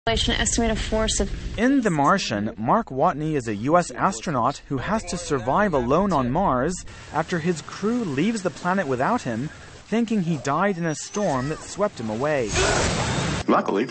Estimated force of... In The Martian, Mark Watney is a U.S. astronaut who has to survive alone on Mars after his crew leaves the planet without him, thinking he died in a storm that swept him away. Luckily,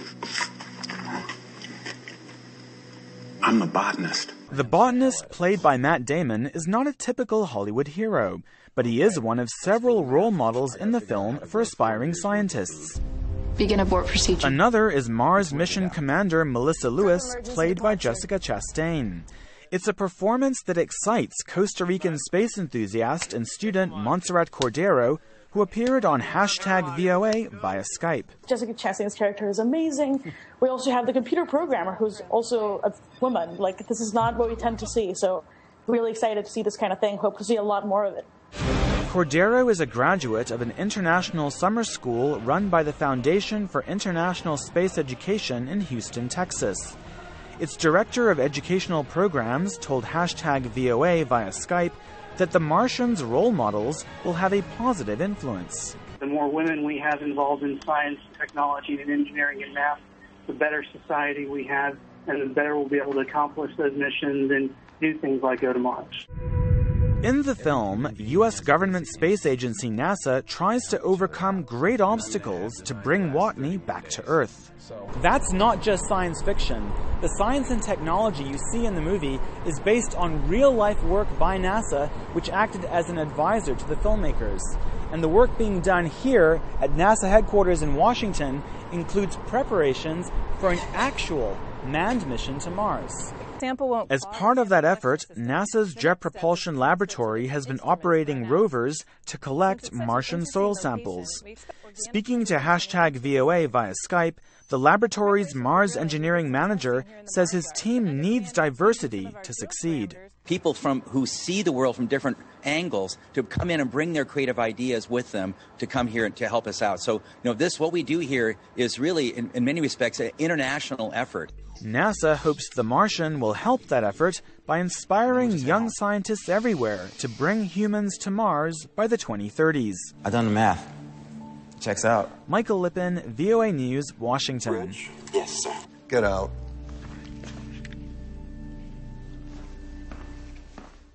I'm a botanist. The botanist, played by Matt Damon, is not a typical Hollywood hero, but he is one of several role models in the film for aspiring scientists. Begin abort procedure. Another is Mars mission commander Melissa Lewis, played by Jessica Chastain. It's a performance that excites Costa Rican space enthusiast and student Montserrat Cordero, who appeared on #VOA via Skype. Jessica Chastain's character is amazing. We also have the computer programmer, who's also a woman. Like, this is not what we tend to see, so really excited to see this kind of thing. Hope to see a lot more of it. Cordero is a graduate of an international summer school run by the Foundation for International Space Education in Houston, Texas. Its director of educational programs told #VOA via Skype that the Martians' role models will have a positive influence. The more women we have involved in science, technology, and engineering and math, the better society we have, and the better we'll be able to accomplish those missions and do things like go to Mars. In the film, U.S. government space agency NASA tries to overcome great obstacles to bring Watney back to Earth. That's not just science fiction. The science and technology you see in the movie is based on real-life work by NASA, which acted as an advisor to the filmmakers. And the work being done here at NASA headquarters in Washington includes preparations for an actual manned mission to Mars. As part of that effort, NASA's Jet Propulsion Laboratory has been operating rovers to collect Martian soil samples. Speaking to #VOA via Skype, the laboratory's Mars engineering manager says his team needs diversity to succeed. People who see the world from different angles to come in and bring their creative ideas with them to come here and to help us out. So, what we do here is really, in many respects, an international effort. NASA hopes The Martian will help that effort by inspiring young scientists everywhere to bring humans to Mars by the 2030s. I've done the math. Checks out. Michael Lippin, VOA News, Washington. Yes, sir. Get out.